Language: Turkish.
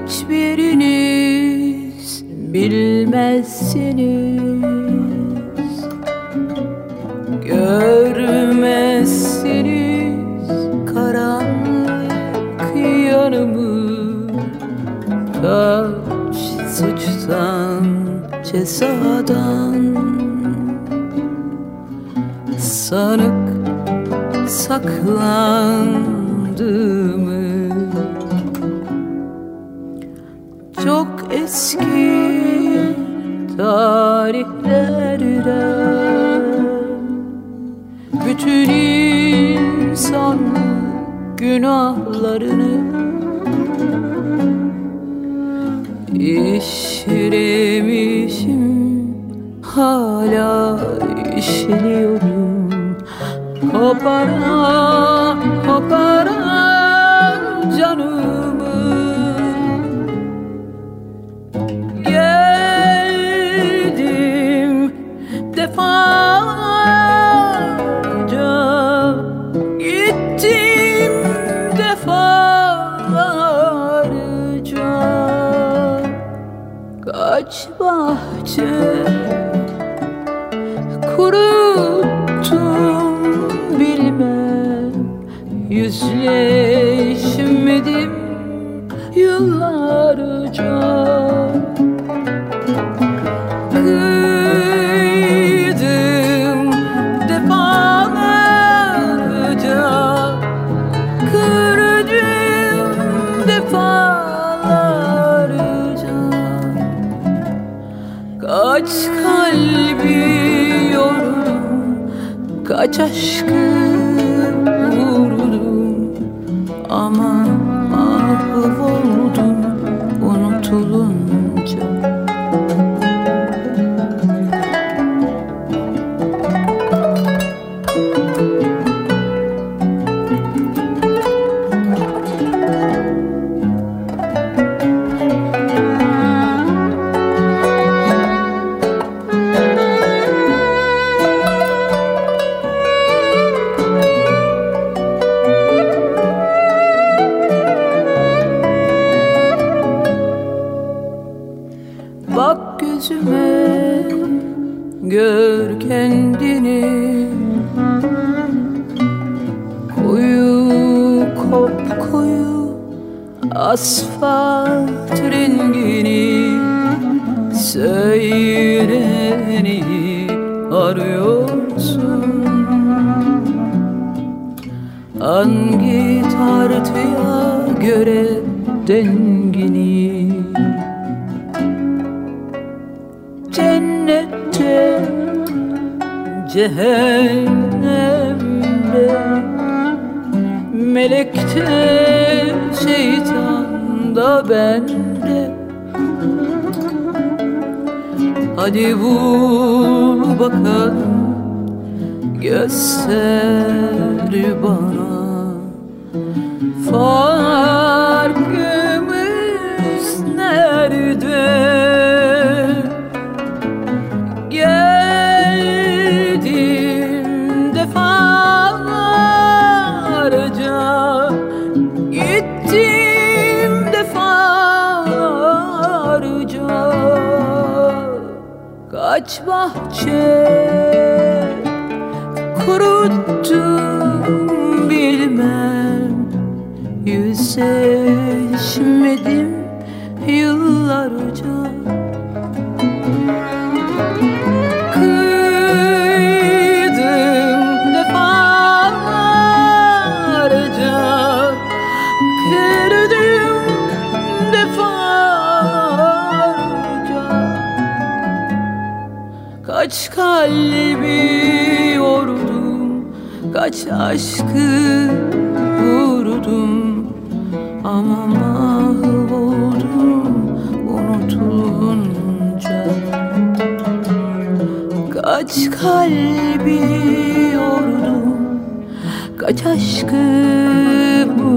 hiçbiriniz bilmezsiniz, görmezsiniz karanlık yanımı. Kaç suçtan, cezadan sanık saklandığımı. Çok eski tarihlerden bütün insanlık günahlarını işlemişim, hala işliyorum. Kopara kopara canımı geldim defalarca, gittim defalarca. Kaç bahçe kuruttum bilmem, yüzleşmedim yıllarca. Kıydım defalarca, kırdım defalarca. Kaç kalbi yordum, kaç aşkı vurdum, ama mahvoldum unutulunca. Bak gözüme, gör kendini, koyu kopkoyu asfalt rengini. Söyle neyi arıyorsun, hangi tartıya göre dengini. Cennette, cehennemde, melekte, şeytanda, bende. Hadi bul bakalım, göster bana farkımız nerede? Geldim defalarca, gittim defalarca. Kaç bahçe kuruttum bilmem, yüzleşmedim yıllarca. Kıydım defalarca, kırdım defalarca. Kaç kalbi yordum, kaç aşkı vurdum, ama mahvoldum unutulunca. Kaç kalbi yordum, kaç aşkı